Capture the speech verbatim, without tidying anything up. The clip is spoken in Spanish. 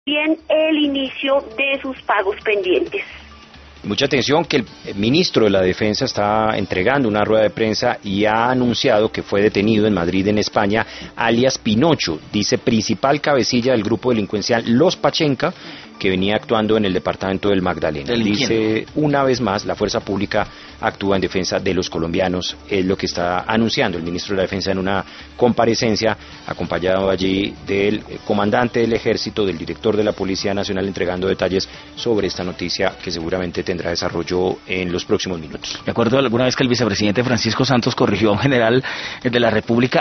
bien el inicio de sus pagos pendientes. Mucha atención que el ministro de la Defensa está entregando una rueda de prensa y ha anunciado que fue detenido en Madrid, en España, alias Pinocho, dice principal cabecilla del grupo delincuencial Los Pachenca, que venía actuando en el departamento del Magdalena. Dice una vez más, la fuerza pública actúa en defensa de los colombianos, es lo que está anunciando el ministro de la Defensa en una comparecencia, acompañado allí del comandante del Ejército, del director de la Policía Nacional, entregando detalles sobre esta noticia que seguramente tendrá desarrollo en los próximos minutos. Me acuerdo alguna vez que el vicepresidente Francisco Santos corrigió a un general de la República